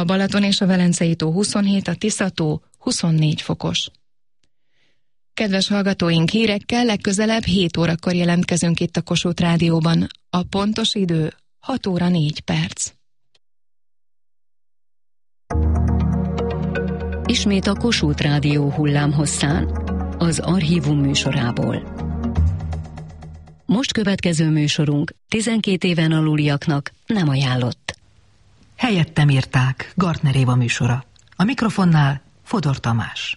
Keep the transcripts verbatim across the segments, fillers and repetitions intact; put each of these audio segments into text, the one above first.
A Balaton és a Velencei tó huszonhét, a Tisza-tó huszonnégy fokos. Kedves hallgatóink, hírekkel legközelebb hét órakor jelentkezünk itt a Kossuth Rádióban. A pontos idő hat óra négy perc. Ismét a Kossuth Rádió hullámhosszán, az Archívum műsorából. Most következő műsorunk tizenkét éven aluliaknak nem ajánlott. Helyettem írták, Gartner Éva műsora. A mikrofonnál Fodor Tamás.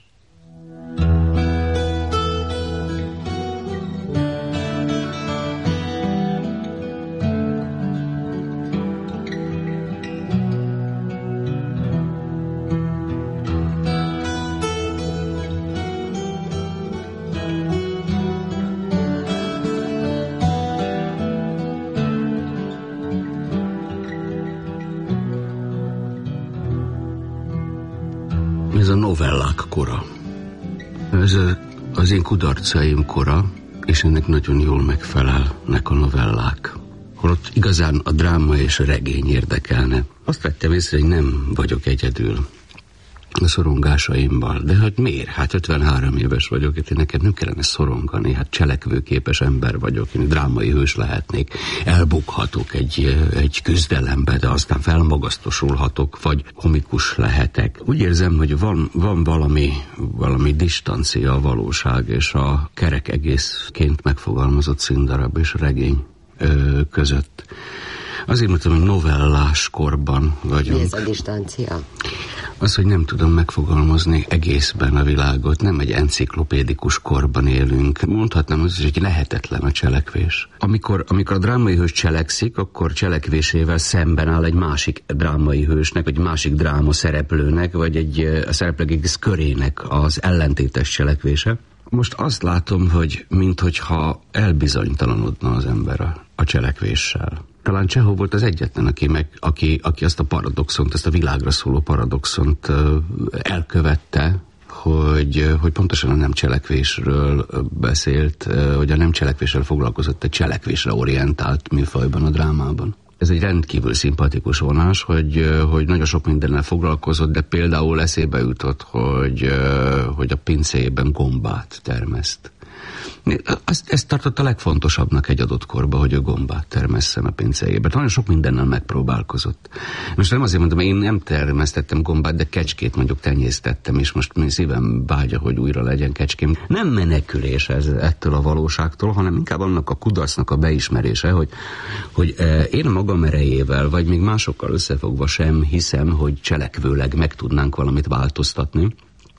Ez a novellák kora. Ez a, az én kudarcaim kora, és ennek nagyon jól megfelelnek a novellák. Holott igazán a dráma és a regény érdekelne. Azt vettem észre, hogy nem vagyok egyedül a szorongásaimmal. De hát miért? Hát ötvenhárom éves vagyok, itt nekem nem kellene szorongani. Hát cselekvőképes ember vagyok, én drámai hős lehetnék. Elbukhatok egy, egy küzdelembe, de aztán felmagasztosulhatok, vagy komikus lehetek. Úgy érzem, hogy van, van valami, valami distancia a valóság és a kerek egészként megfogalmazott színdarab és regény ö, között. Azért mondtam, hogy novellás korban vagyunk. Mi ez a distancia? Az, hogy nem tudom megfogalmazni egészben a világot, nem egy enciklopédikus korban élünk. Mondhatnám azt, hogy lehetetlen a cselekvés. Amikor, amikor a drámai hős cselekszik, akkor cselekvésével szemben áll egy másik drámai hősnek, vagy másik dráma szereplőnek, vagy egy a szereplők egész körének az ellentétes cselekvése. Most azt látom, hogy minthogyha elbizonytalanodna az ember a, a cselekvéssel. Talán Csehov volt az egyetlen, aki, meg, aki, aki azt a paradoxont, ezt a világra szóló paradoxont elkövette, hogy, hogy pontosan a nem cselekvésről beszélt, hogy a nem cselekvésről foglalkozott egy cselekvésre orientált műfajban, a drámában. Ez egy rendkívül szimpatikus vonás, hogy, hogy nagyon sok mindennel foglalkozott, de például eszébe jutott, hogy, hogy a pincéjében gombát termeszt. Ezt, ezt tartott a legfontosabbnak egy adott korban, hogy a gombát termesszen a pincéjében. Nagyon sok mindennel megpróbálkozott. Most nem azért mondom, én nem termesztettem gombát, de kecskét mondjuk tenyésztettem, és most szívem vágya, hogy újra legyen kecském. Nem menekülés ez ettől a valóságtól, hanem inkább annak a kudarcnak a beismerése, hogy, hogy én magam erejével, vagy még másokkal összefogva sem hiszem, hogy cselekvőleg meg tudnánk valamit változtatni.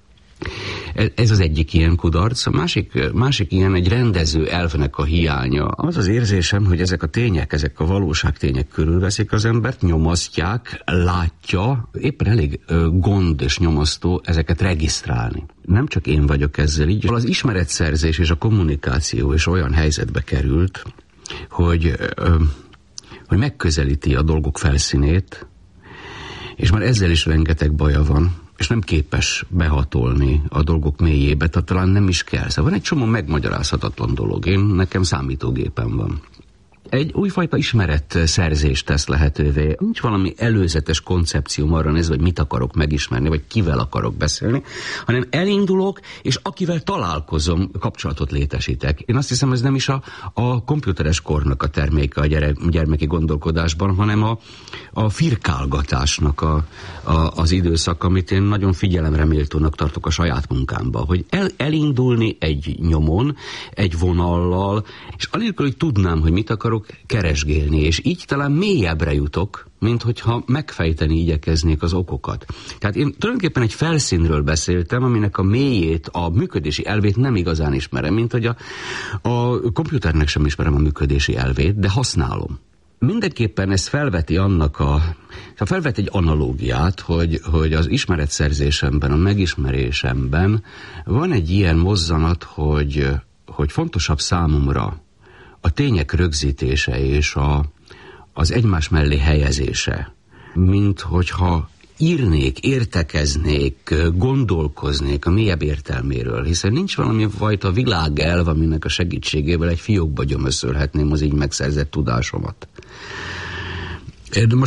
Ez az egyik ilyen kudarc. A másik, másik ilyen egy rendező elvnek a hiánya. Az az érzésem, hogy ezek a tények, ezek a valóságtények körülveszik az embert, nyomasztják, látja, éppen elég gond és nyomasztó ezeket regisztrálni. Nem csak én vagyok ezzel így. Az ismeretszerzés és a kommunikáció is olyan helyzetbe került, hogy, hogy megközelíti a dolgok felszínét, és már ezzel is rengeteg baja van, és nem képes behatolni a dolgok mélyébe, tehát talán nem is kell. Szóval van egy csomó megmagyarázhatatlan dolog. Én, nekem számítógépem van. Egy újfajta ismeretszerzést tesz lehetővé. Nincs valami előzetes koncepcióm arra nézve, hogy mit akarok megismerni, vagy kivel akarok beszélni, hanem elindulok, és akivel találkozom, kapcsolatot létesítek. Én azt hiszem, ez nem is a, a komputeres kornak a terméke a gyere, gyermeki gondolkodásban, hanem a, a firkálgatásnak a, a, az időszak, amit én nagyon figyelemre méltónak tartok a saját munkámban. Hogy el, elindulni egy nyomon, egy vonallal, és anélkül, hogy tudnám, hogy mit akarok, keresgélni, és így talán mélyebbre jutok, mint hogyha megfejteni igyekeznék az okokat. Tehát én tulajdonképpen egy felszínről beszéltem, aminek a mélyét, a működési elvét nem igazán ismerem, mint hogy a, a komputernek sem ismerem a működési elvét, de használom. Mindenképpen ez felveti annak a, felvet egy analógiát, hogy, hogy az ismeretszerzésemben, a megismerésemben van egy ilyen mozzanat, hogy, hogy fontosabb számomra a tények rögzítése és a, az egymás mellé helyezése, mint hogyha írnék, értekeznék, gondolkoznék a mélyebb értelméről, hiszen nincs valami fajta világelv, aminek a segítségével egy fiókba gyömöszölhetném az így megszerzett tudásomat. De most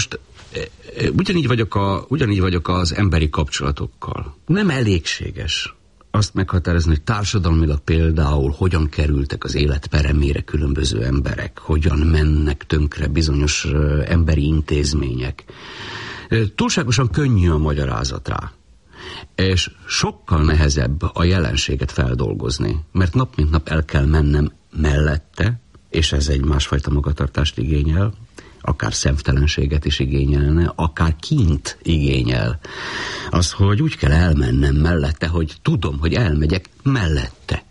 ugyanígy vagyok, a, ugyanígy vagyok az emberi kapcsolatokkal. Nem elégséges azt meghatározni, hogy társadalmilag például hogyan kerültek az élet peremére különböző emberek, hogyan mennek tönkre bizonyos emberi intézmények. Túlságosan könnyű a magyarázat rá. És sokkal nehezebb a jelenséget feldolgozni, mert nap mint nap el kell mennem mellette, és ez egy másfajta magatartást igényel, akár szemtelenséget is igényelne, akár kint igényel. Az, hogy úgy kell elmennem mellette, hogy tudom, hogy elmegyek mellette.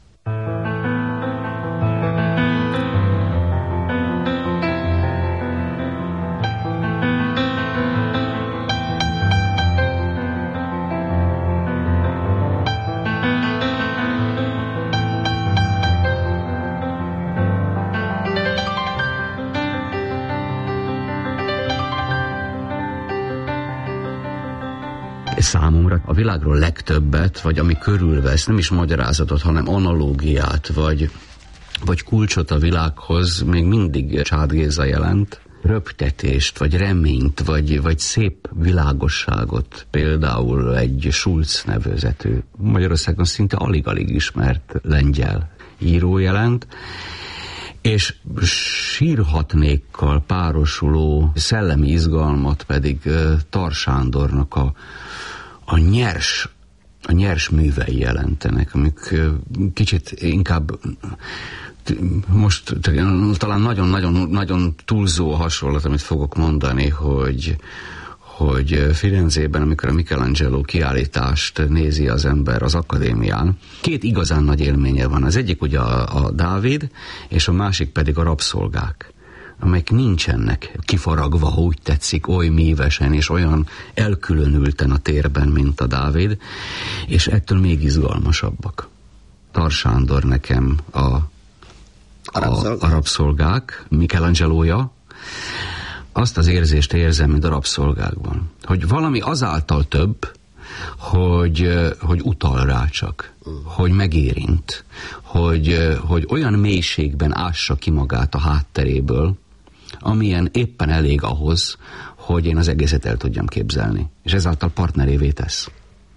Számomra a világról legtöbbet, vagy ami körülvesz, nem is magyarázatot, hanem analógiát, vagy, vagy kulcsot a világhoz még mindig Csád Géza jelent. Röptetést, vagy reményt, vagy, vagy szép világosságot. Például egy Schulz nevezetű, Magyarországon szinte alig-alig ismert lengyel író jelent, és sírhatnékkal párosuló szellemi izgalmat pedig Tar Sándornak a a nyers, a nyers művei jelentenek, amik kicsit inkább most talán nagyon-nagyon túlzó a hasonlat, amit fogok mondani, hogy, hogy Firenzében, amikor a Michelangelo kiállítást nézi az ember az akadémián, két igazán nagy élménye van. Az egyik ugye a, a Dávid, és a másik pedig a rabszolgák, amelyek nincsenek kifaragva, ha úgy tetszik, oly mívesen és olyan elkülönülten a térben, mint a Dávid, és ettől még izgalmasabbak. Tar Sándor nekem a, a, a rabszolgák, Michelangelója, azt az érzést érzem, mint a rabszolgákban, hogy valami azáltal több, hogy, hogy utal rá csak, hogy megérint, hogy, hogy olyan mélységben ássa ki magát a hátteréből, amilyen éppen elég ahhoz, hogy én az egészet el tudjam képzelni. És ezáltal partnerévé tesz.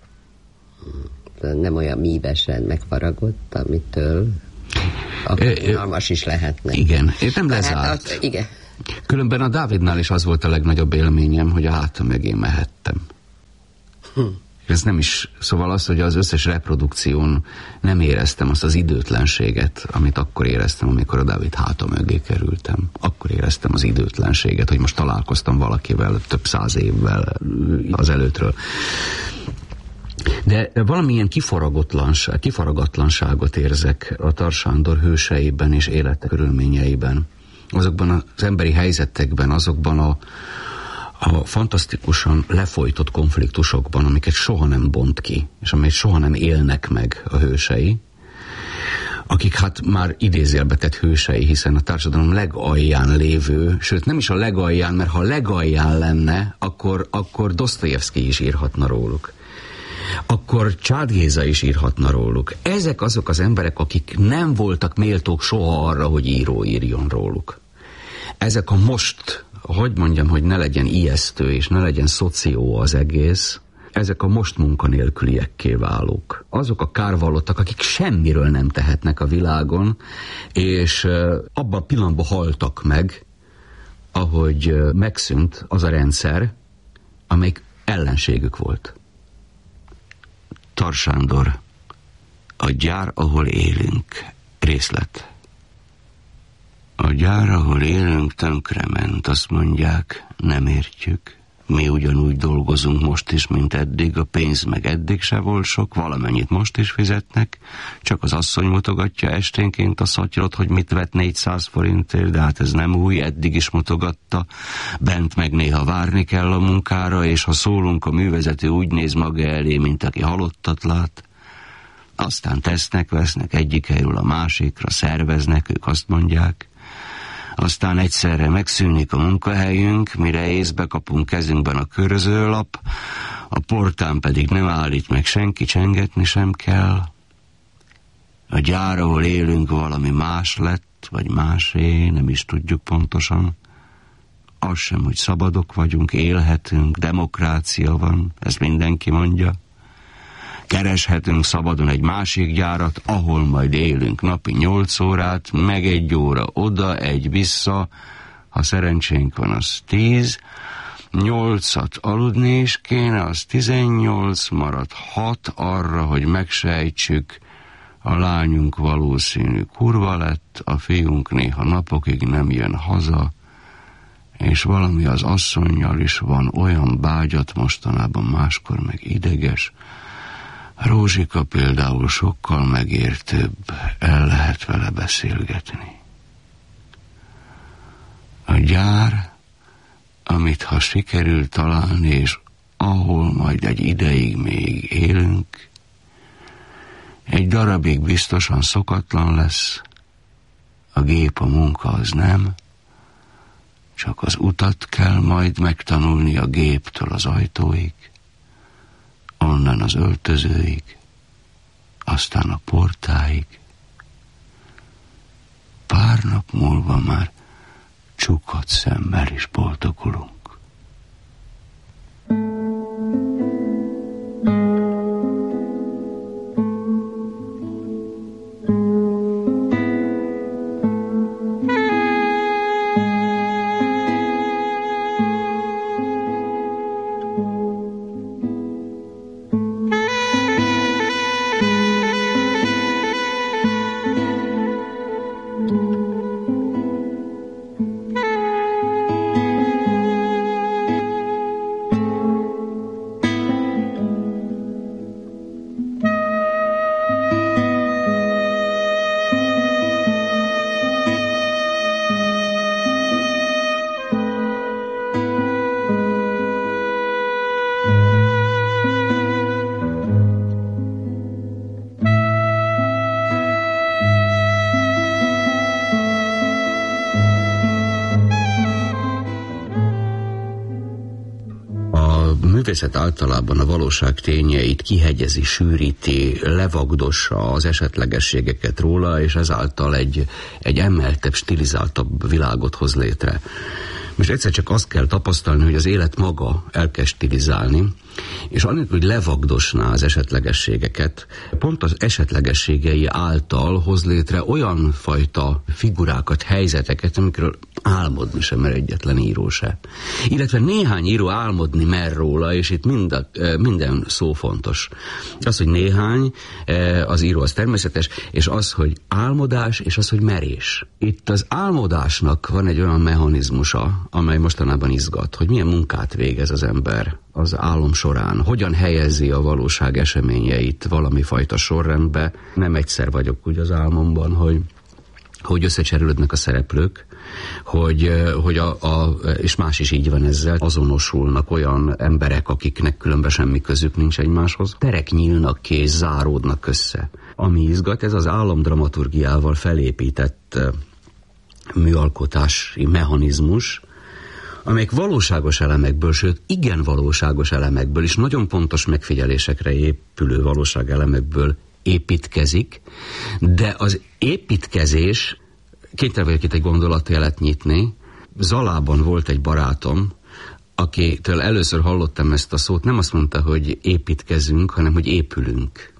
Nem olyan mívesen megfaragott, amitől alkalmas is lehetne. Igen, én nem lezárt. Hát az, igen. Különben a Dávidnál is az volt a legnagyobb élményem, hogy a hátam mögé mehettem. Hm. Ez nem is, szóval az, hogy az összes reprodukción nem éreztem azt az időtlenséget, amit akkor éreztem, amikor a Dávid háta mögé kerültem. Akkor éreztem az időtlenséget, hogy most találkoztam valakivel több száz évvel az előttről. De valamilyen kifaragotlanság, kifaragatlanságot érzek a Tar Sándor hőseiben és élete körülményeiben. Azokban az emberi helyzetekben, azokban a a fantasztikusan lefolytott konfliktusokban, amiket soha nem bont ki, és amelyet soha nem élnek meg a hősei, akik hát már idézőjelbe tett hősei, hiszen a társadalom legalján lévő, sőt nem is a legalján, mert ha legalján lenne, akkor, akkor Dosztojevszkij is írhatna róluk. Akkor Csád Géza is írhatna róluk. Ezek azok az emberek, akik nem voltak méltók soha arra, hogy író írjon róluk. Ezek a most, hogy mondjam, hogy ne legyen ijesztő és ne legyen szoció az egész, ezek a most munkanélküliekké válók. Azok a kárvallottak, akik semmiről nem tehetnek a világon, és abban a pillanatban haltak meg, ahogy megszűnt az a rendszer, amelyik ellenségük volt. Tar Sándor, a gyár, ahol élünk, részlet. A gyár, ahol élünk, tönkrement, azt mondják, nem értjük. Mi ugyanúgy dolgozunk most is, mint eddig, a pénz meg eddig se volt sok, valamennyit most is fizetnek, csak az asszony mutogatja esténként a szatyrot, hogy mit vett négyszáz forintért, de hát ez nem új, eddig is mutogatta. Bent meg néha várni kell a munkára, és ha szólunk, a művezető úgy néz maga elé, mint aki halottat lát. Aztán tesznek, vesznek egyik helyről a másikra, szerveznek, ők azt mondják. Aztán egyszerre megszűnik a munkahelyünk, mire észbe kapunk kezünkben a körözőlap, a portán pedig nem állít meg senki, csengetni sem kell. A gyár, ahol élünk, valami más lett, vagy másé, nem is tudjuk pontosan. az sem, hogy szabadok vagyunk, élhetünk, demokrácia van, ezt mindenki mondja. Kereshetünk szabadon egy másik gyárat, ahol majd élünk napi nyolc órát, meg egy óra oda, egy vissza, ha szerencsénk van, az tíz, nyolcat aludni is kéne, az tizennyolc, marad hat arra, hogy megsejtsük, a lányunk valószínű kurva lett, a fiunk néha napokig nem jön haza, és valami az asszonnyal is van, olyan bágyat mostanában, máskor meg ideges. Rózsika például sokkal megértőbb, el lehet vele beszélgetni. A gyár, amit ha sikerül találni, és ahol majd egy ideig még élünk, egy darabig biztosan szokatlan lesz, a gép, a munka az nem, csak az utat kell majd megtanulni a géptől az ajtóig, onnan az öltözőig, aztán a portáig. Pár nap múlva már csukott szemmel is boldogulunk. művészet általában a valóság tényeit kihegyezi, sűríti, levagdossa az esetlegességeket róla, és ezáltal egy, egy emeltebb, stilizáltabb világot hoz létre. Most egyszer csak azt kell tapasztalni, hogy az élet maga elkezd stilizálni, és anélkül, hogy levagdosná az esetlegességeket, pont az esetlegességei által hoz létre olyan fajta figurákat, helyzeteket, amikről álmodni sem mer egyetlen író se. Illetve néhány író álmodni mer róla, és itt mind, minden szó fontos. Az, hogy néhány, az író az természetes, és az, hogy álmodás, és az, hogy merés. Itt az álmodásnak van egy olyan mechanizmusa, amely mostanában izgat, hogy milyen munkát végez az ember az álom során, hogyan helyezi a valóság eseményeit valami fajta sorrendbe. Nem egyszer vagyok úgy az álmomban, hogy, hogy összecserélődnek a szereplők, hogy, hogy a, a, és más is így van ezzel, azonosulnak olyan emberek, akiknek különben semmi közük nincs egymáshoz. Terek nyílnak ki és záródnak össze. Ami izgat, ez az álomdramaturgiával felépített műalkotási mechanizmus, amelyek valóságos elemekből, sőt igen valóságos elemekből és nagyon pontos megfigyelésekre épülő valóságelemekből építkezik, de az építkezés, kénytelen vagyok itt egy gondolatjelet nyitni. Zalában volt egy barátom, akitől először hallottam ezt a szót, nem azt mondta, hogy építkezünk, hanem hogy épülünk.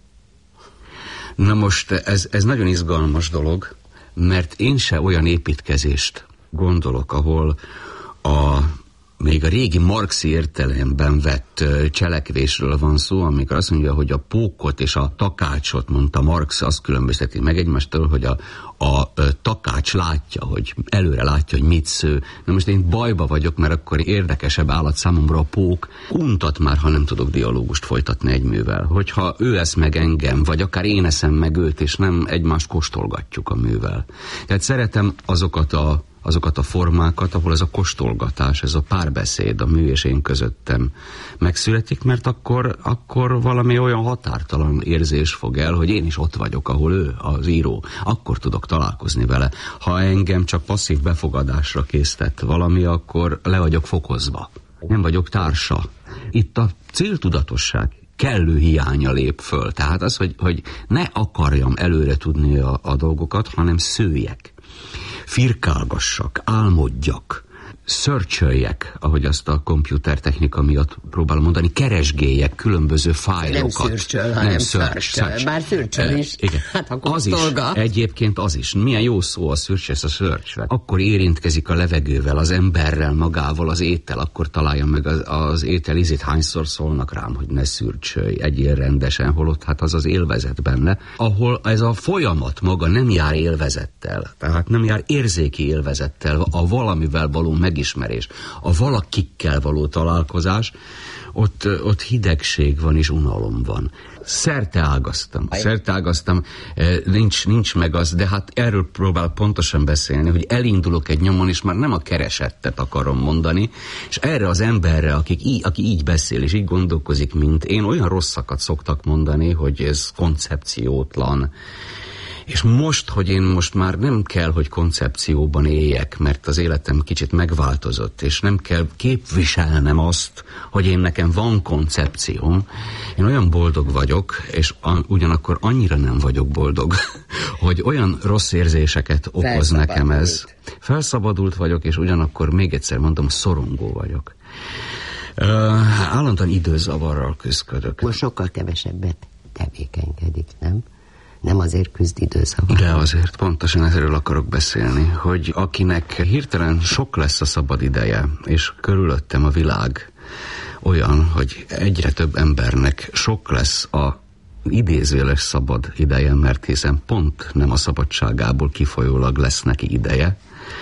Na most ez, ez nagyon izgalmas dolog, mert én se olyan építkezést gondolok, ahol a, még a régi marxi értelemben vett cselekvésről van szó, amikor azt mondja, hogy a pókot és a takácsot, mondta Marx, azt különbözteti meg egymástól, hogy a, a takács látja, hogy előre látja, hogy mit sző. Na most én bajba vagyok, mert akkor érdekesebb állat számomra a pók. Untat már, ha nem tudok dialógust folytatni egy művel. Hogyha ő esz meg engem, vagy akár én eszem meg őt, és nem egymást kóstolgatjuk a művel. Tehát szeretem azokat a azokat a formákat, ahol ez a kóstolgatás, ez a párbeszéd a mű és én közöttem megszületik, mert akkor, akkor valami olyan határtalan érzés fog el, hogy én is ott vagyok, ahol ő, az író. Akkor tudok találkozni vele. Ha engem csak passzív befogadásra késztett valami, akkor le vagyok fokozva. Nem vagyok társa. Itt a céltudatosság kellő hiánya lép föl. Tehát az, hogy, hogy ne akarjam előre tudni a, a dolgokat, hanem szőjek. Firkálgassak, álmodjak. search-öljek, ahogy azt a komputertechnika miatt próbálom mondani, keresgélyek különböző fájlokat. Nem search-öl, hanem search. Bár search-öl is. Igen. Hát akkor az is, egyébként az is. Milyen jó szó a search, ez a search. Akkor érintkezik a levegővel, az emberrel, magával, az étel, akkor találja meg az, az étel ízét. Hányszor szólnak rám, hogy ne szürcsölj, egyél rendesen, holott hát az az élvezet benne, ahol ez a folyamat maga nem jár élvezettel, tehát nem jár érzéki élvezettel, a valamivel való megismerés, a valakikkel való találkozás, ott, ott hidegség van és unalom van. Szerte ágaztam, szerte ágaztam, nincs, nincs meg az, de hát erről próbál pontosan beszélni, hogy elindulok egy nyomon, és már nem a keresettet akarom mondani, és erre az emberre, akik í, aki így beszél, és így gondolkozik, mint én, olyan rosszakat szoktak mondani, hogy ez koncepciótlan. És most, hogy én most már nem kell, hogy koncepcióban éljek, mert az életem kicsit megváltozott, és nem kell képviselnem azt, hogy én nekem van koncepcióm. Én olyan boldog vagyok, és ugyanakkor annyira nem vagyok boldog, hogy olyan rossz érzéseket okoz nekem ez. Felszabadult vagyok, és ugyanakkor még egyszer mondom, szorongó vagyok. Uh, állandóan időzavarral küzdök. Most sokkal kevesebbet tevékenykedik, nem? Nem azért küzd időzavar. De azért pontosan erről akarok beszélni, hogy akinek hirtelen sok lesz a szabad ideje, és körülöttem a világ olyan, hogy egyre több embernek sok lesz a idézőjeles szabad ideje, mert hiszen pont nem a szabadságából kifolyólag lesz neki ideje,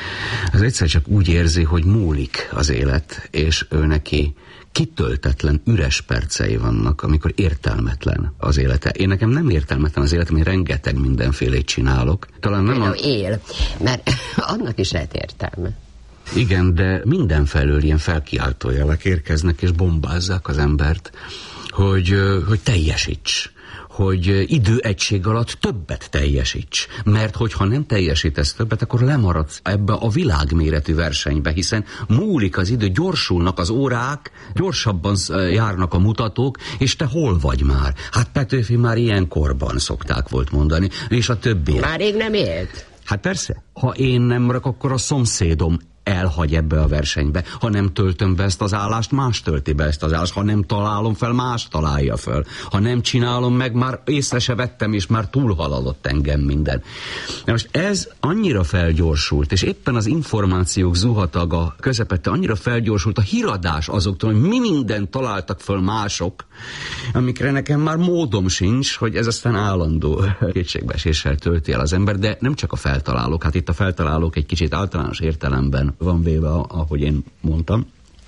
az egyszer csak úgy érzi, hogy múlik az élet, és ő neki kitöltetlen, üres percei vannak, amikor értelmetlen az élete. Én nekem nem értelmetlen az életem, én rengeteg mindenfélét csinálok. Talán nem a... él, mert annak is lehet értelme. Igen, de mindenfelől ilyen felkiáltójelek érkeznek, és bombázzák az embert, hogy, hogy teljesíts, hogy időegység alatt többet teljesíts. Mert hogyha nem teljesítesz többet, akkor lemaradsz ebbe a világméretű versenybe, hiszen múlik az idő, gyorsulnak az órák, gyorsabban járnak a mutatók, és te hol vagy már? Hát Petőfi már ilyen korban szokták volt mondani, és a többi. Már rég nem élt. Hát persze, ha én nem maradok, akkor a szomszédom elhagy ebbe a versenybe. Ha nem töltöm be ezt az állást, más tölti be ezt az állást. Ha nem találom fel, más találja fel. Ha nem csinálom meg, már észre se vettem, és már túlhaladott engem minden. De most ez annyira felgyorsult, és éppen az információk zuhataga közepette annyira felgyorsult a híradás azoktól, hogy mi mindent találtak föl mások, amikre nekem már módom sincs, hogy ez aztán állandó kétségbeeséssel tölti el az ember, de nem csak a feltalálók, hát itt a feltalálók egy kicsit általános értelemben van véve, ahogy én mondtam,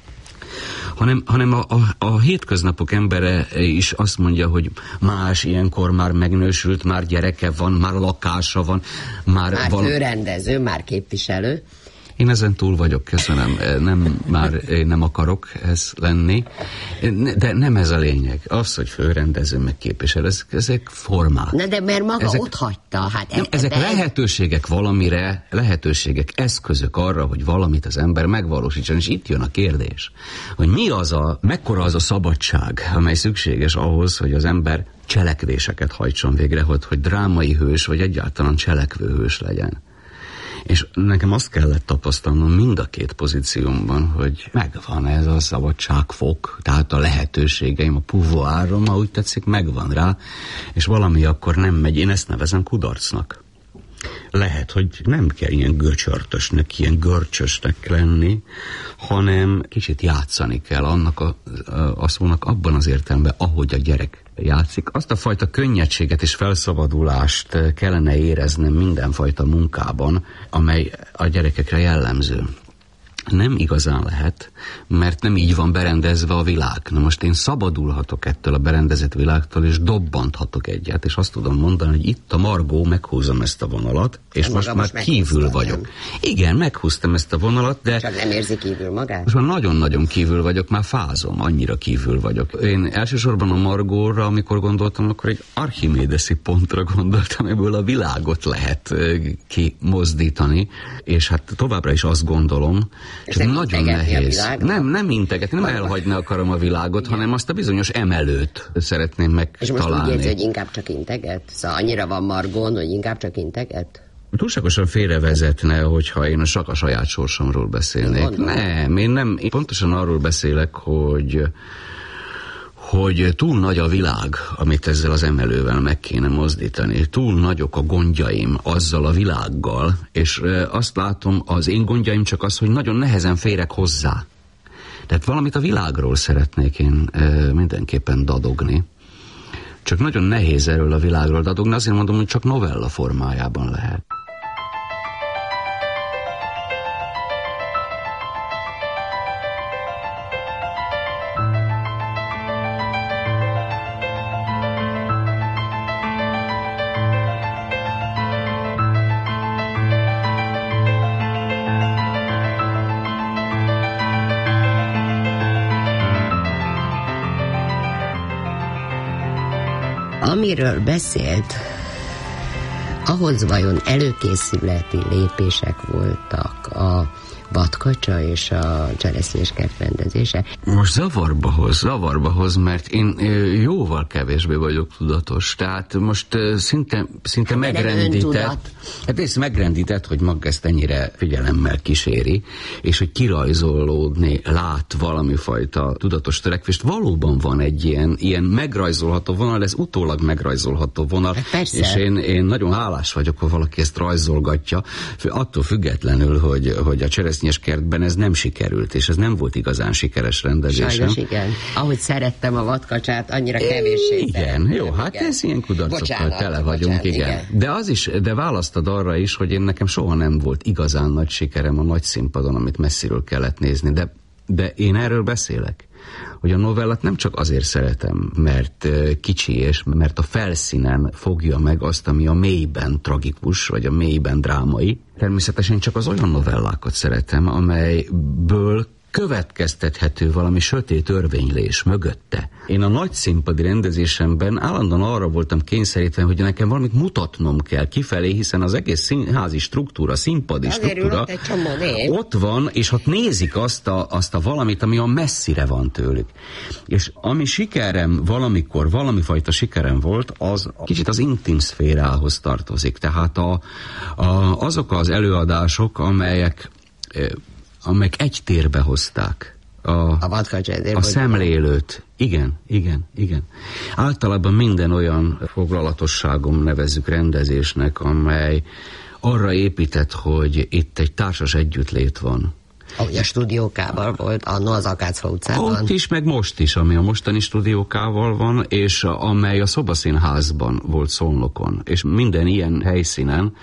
hanem, hanem a, a, a hétköznapok embere is azt mondja, hogy más ilyenkor már megnősült, már gyereke van, már lakása van, már... Már val- főrendező, már képviselő. Én ezen túl vagyok, köszönöm. Nem, már nem akarok ez lenni, de nem ez a lényeg. Az, hogy főrendező, meg képviselő, ezek formák. Na de mert maga ezek, ott hagyta. Hát nem, ezek de lehetőségek valamire, lehetőségek, eszközök arra, hogy valamit az ember megvalósítson, és itt jön a kérdés, hogy mi az a, mekkora az a szabadság, amely szükséges ahhoz, hogy az ember cselekvéseket hajtson végre, hogy, hogy drámai hős, vagy egyáltalán cselekvő hős legyen. És nekem azt kellett tapasztalnom mind a két pozíciómban, hogy megvan ez a szabadságfok, tehát a lehetőségeim, a pouvoirom, ha úgy tetszik, megvan rá, és valami akkor nem megy. Én ezt nevezem kudarcnak. Lehet, hogy nem kell ilyen göcsörtösnek, ilyen görcsösnek lenni, hanem kicsit játszani kell annak a, a szónak abban az értelemben, ahogy a gyerek játszik. Azt a fajta könnyedséget és felszabadulást kellene éreznem mindenfajta munkában, amely a gyerekekre jellemző. Nem igazán lehet, mert nem így van berendezve a világ. Na most én szabadulhatok ettől a berendezett világtól, és dobbanthatok egyet, és azt tudom mondani, hogy itt a Margó, meghúzom ezt a vonalat, és most már most kívül vagyok. Nem? Igen, meghúztam ezt a vonalat, de... Csak nem érzi kívül magát? Most már nagyon-nagyon kívül vagyok, már fázom, annyira kívül vagyok. Én elsősorban a Margóra, amikor gondoltam, akkor egy archimédeszi pontra gondoltam, ebből a világot lehet kimozdítani, és hát továbbra is azt gondolom, csak nagyon nehéz. Nem, nem integetni, nem elhagyni akarom a világot, igen, hanem azt a bizonyos emelőt szeretném megtalálni. És most úgy érzi, hogy inkább csak integet? Szóval annyira van Margón, hogy inkább csak integet? túlságosan félrevezetne, hogyha én csak a saját sorsomról beszélnék. Nem, én nem. Én pontosan arról beszélek, hogy hogy túl nagy a világ, amit ezzel az emelővel meg kéne mozdítani. Túl nagyok a gondjaim azzal a világgal, és azt látom, az én gondjaim csak az, hogy nagyon nehezen férek hozzá. Tehát valamit a világról szeretnék én mindenképpen dadogni. Csak nagyon nehéz erről a világról dadogni, azért mondom, hogy csak novella formájában lehet. Amiről beszélt, ahhoz vajon előkészületi lépések voltak a vadkacsa és a cseresznyéskert rendezése? Most zavarba hoz, zavarba hoz, mert én jóval kevésbé vagyok tudatos. Tehát most szinte, szinte megrendített. Hát ez megrendített, hogy maga ezt ennyire figyelemmel kíséri, és hogy kirajzolódni lát valami fajta tudatos törekvést. Valóban van egy ilyen, ilyen megrajzolható vonal, ez utólag megrajzolható vonal. Hát és én, én nagyon hálás vagyok, ha valaki ezt rajzolgatja, attól függetlenül, hogy, hogy a cseresznyéskertben ez nem sikerült, és ez nem volt igazán sikeres rendezésem. Sajnos igen. Ahogy szerettem a vadkacsát, annyira kevéssé. Igen, jó, hát igen. Ez ilyen kudarcokkal tele vagyunk, bocsánat, igen. igen. De az is, de választad arra is, hogy én nekem soha nem volt igazán nagy sikerem a nagy színpadon, amit messziről kellett nézni, de, de én erről beszélek, hogy a novellát nem csak azért szeretem, mert kicsi, és mert a felszínen fogja meg azt, ami a mélyben tragikus, vagy a mélyben drámai. Természetesen csak az olyan novellákat szeretem, amelyből következtethető valami sötét örvénylés mögötte. Én a nagy színpadi rendezésemben állandóan arra voltam kényszerítve, hogy nekem valamit mutatnom kell kifelé, hiszen az egész színházi struktúra, színpadi struktúra ott van, és ott nézik azt a, azt a valamit, ami a messzire van tőlük. És ami sikerem valamikor, valamifajta sikerem volt, az kicsit az intim szférához tartozik. Tehát a, a, azok az előadások, amelyek amelyek egy térbe hozták a, a, a szemlélőt. Igen, igen, igen. Általában minden olyan foglalatosságom nevezzük rendezésnek, amely arra épített, hogy itt egy társas együttlét van. Ahogy a stúdiókával volt, anno az Akácfa utcában. Ott is, meg most is, ami a mostani stúdiókával van, és amely a Szobaszínházban volt Szolnokon. És minden ilyen helyszínen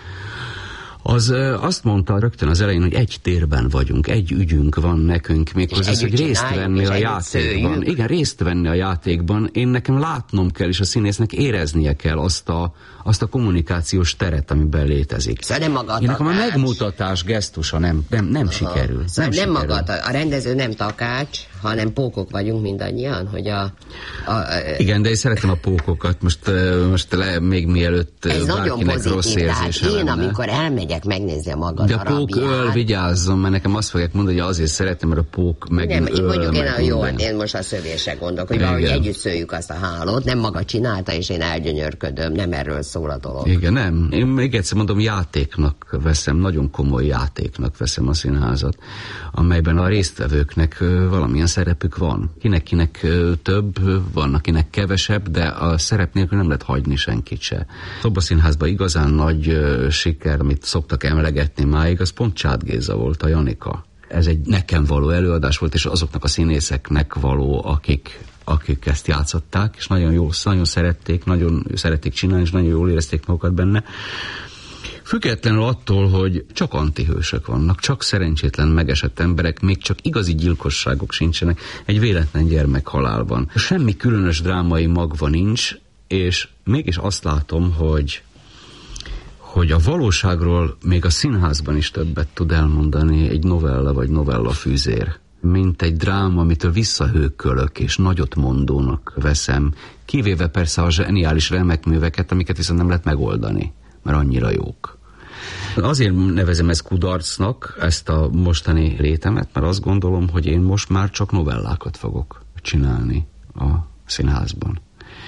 az azt mondta rögtön az elején, hogy egy térben vagyunk, egy ügyünk van nekünk, méghozzá az, hogy részt venni a játékban. Szőjük. Igen, részt venni a játékban. Én nekem látnom kell, és a színésznek éreznie kell azt a, azt a kommunikációs teret, amiben létezik. Szóval nem maga a Én nekem a megmutatás gesztusa nem, nem, nem uh-huh. sikerül. Szóval nem, nem maga, a rendező nem takács, hanem pókok vagyunk mindannyian, hogy a... a, a Igen, de én szeretem a pókokat, most, most le, még mielőtt ez bárkinek rossz érzése én, lenne. amikor elmegyek megnézni a maga de a pók öl, vigyázzon, mert nekem azt fogják mondani, hogy azért szeretem, mert a pók meg nem, öl, mondjuk én a jó, minden. Én most a szövésre gondolok, hogy valahogy együtt szőjük azt a hálót, nem maga csinálta, és én elgyönyörködöm, nem erről szól a dolog. Igen, nem. Én még egyszer mondom, játéknak veszem, nagyon komoly játéknak veszem a színházat, amelyben a résztvevőknek valamilyen szerepük van. Kinek-kinek több, van akinek kevesebb, de a szerep nélkül nem lehet hagyni senkit se. Szobaszínházban igazán nagy siker, amit szoktak emlegetni máig, az pont Csád Géza volt, a Janika. Ez egy nekem való előadás volt, és azoknak a színészeknek való, akik, akik ezt játszották, és nagyon jól, nagyon szerették, nagyon szerették csinálni, és nagyon jól érezték magukat benne. Függetlenül attól, hogy csak antihősök vannak, csak szerencsétlen megesett emberek, még csak igazi gyilkosságok sincsenek, egy véletlen gyermekhalálban. Semmi különös drámai magva nincs, és mégis azt látom, hogy hogy a valóságról még a színházban is többet tud elmondani egy novella vagy novella fűzér, mint egy dráma, amitől visszahőkölök és nagyot mondónak veszem, kivéve persze a zseniális remekműveket, amiket viszont nem lehet megoldani, mert annyira jók. Azért nevezem ezt kudarcnak, ezt a mostani létemet, mert azt gondolom, hogy én most már csak novellákat fogok csinálni a színházban.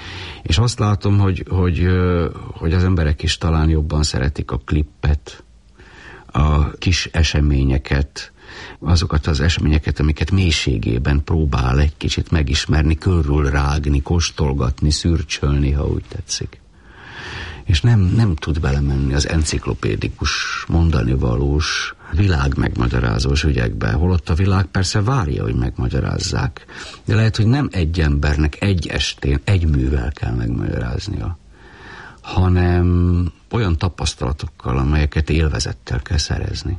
És azt látom, hogy, hogy, hogy az emberek is talán jobban szeretik a klippet, a kis eseményeket, azokat az eseményeket, amiket mélységében próbál egy kicsit megismerni, körülrágni, kóstolgatni, szürcsölni, ha úgy tetszik. És nem, nem tud belemenni az enciklopédikus, mondanivalós, világ megmagyarázós ügyekbe, holott a világ persze várja, hogy megmagyarázzák. De lehet, hogy nem egy embernek egy estén, egy művel kell megmagyaráznia, hanem olyan tapasztalatokkal, amelyeket élvezettel kell szerezni.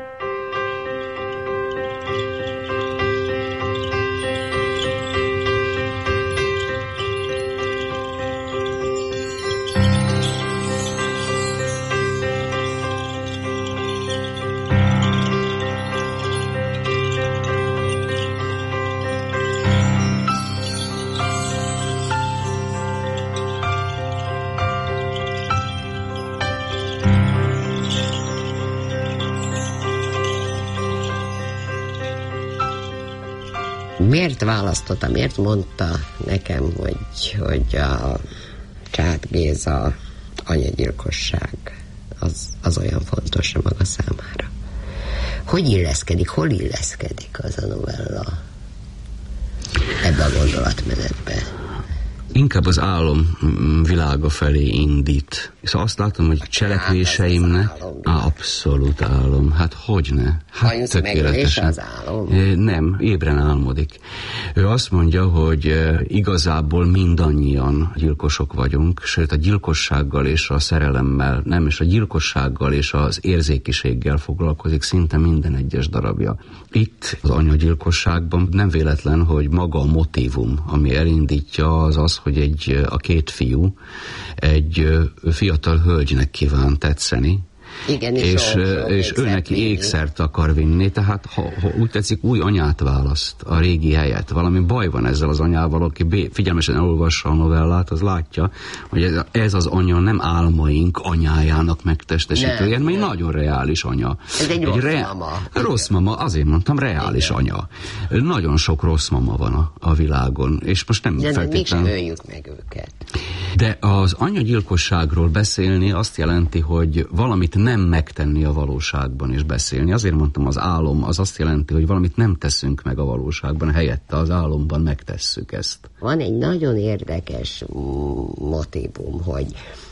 Miért választotta, miért mondta nekem, hogy, hogy a Csád Géza anyagyilkosság az, az olyan fontos a maga számára? Hogy illeszkedik, hol illeszkedik az a novella ebbe a gondolatmenetbe? Inkább az álom világa felé indít. Szóval azt látom, hogy cselekvéseimnek... Hát á, abszolút álom. Hát hogyne? Hát tökéletesen. Az álom? Nem, ébren álmodik. Ő azt mondja, hogy igazából mindannyian gyilkosok vagyunk, sőt a gyilkossággal és a szerelemmel, nem, és a gyilkossággal és az érzékiséggel foglalkozik szinte minden egyes darabja. Itt az anyagyilkosságban nem véletlen, hogy maga a motívum, ami elindítja, az az, hogy egy, a két fiú egy fiatal hölgynek kíván tetszeni, igen, és, és, és ő neki ékszert akar vinni, tehát ha, ha úgy tetszik, új anyát választ a régi helyet. Valami baj van ezzel az anyával, aki bé, figyelmesen elolvassa a novellát, az látja, hogy ez, ez az anya nem álmaink anyájának megtestesítője, mert egy nagyon reális anya. Ez egy, egy rossz re, mama. Rossz mama, azért mondtam, reális igen. anya. Nagyon sok rossz mama van a, a világon, és most nem de feltétlenül... mégsem öljük meg őket. De az anyagyilkosságról beszélni azt jelenti, hogy valamit nem megtenni a valóságban és beszélni. Azért mondtam, az álom az azt jelenti, hogy valamit nem teszünk meg a valóságban, helyette az álomban megtesszük ezt. Van egy nagyon érdekes motívum, hogy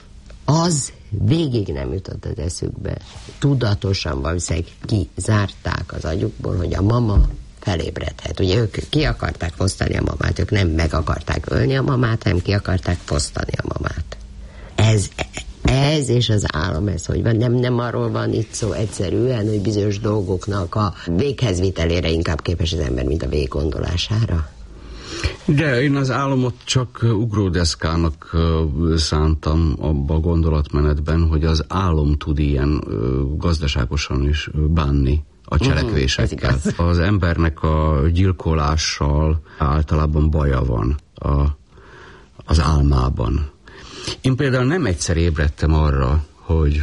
az végig nem jutott az eszükbe. Tudatosan valószínűleg kizárták az agyukból, hogy a mama felébredhet. Ugye ők ki akarták fosztani a mamát, ők nem meg akarták ölni a mamát, hanem ki akarták fosztani a mamát. Ez, ez és az álom, ez hogy van. Nem, nem arról van itt szó egyszerűen, hogy bizonyos dolgoknak a véghezvitelére inkább képes az ember, mint a véggondolására. De én az álomot csak ugródeszkának szántam abba a gondolatmenetben, hogy az álom tud ilyen gazdaságosan is bánni a cselekvésekkel. Uh-huh, az embernek a gyilkolással általában baja van a, az álmában. Én például nem egyszer ébredtem arra, hogy,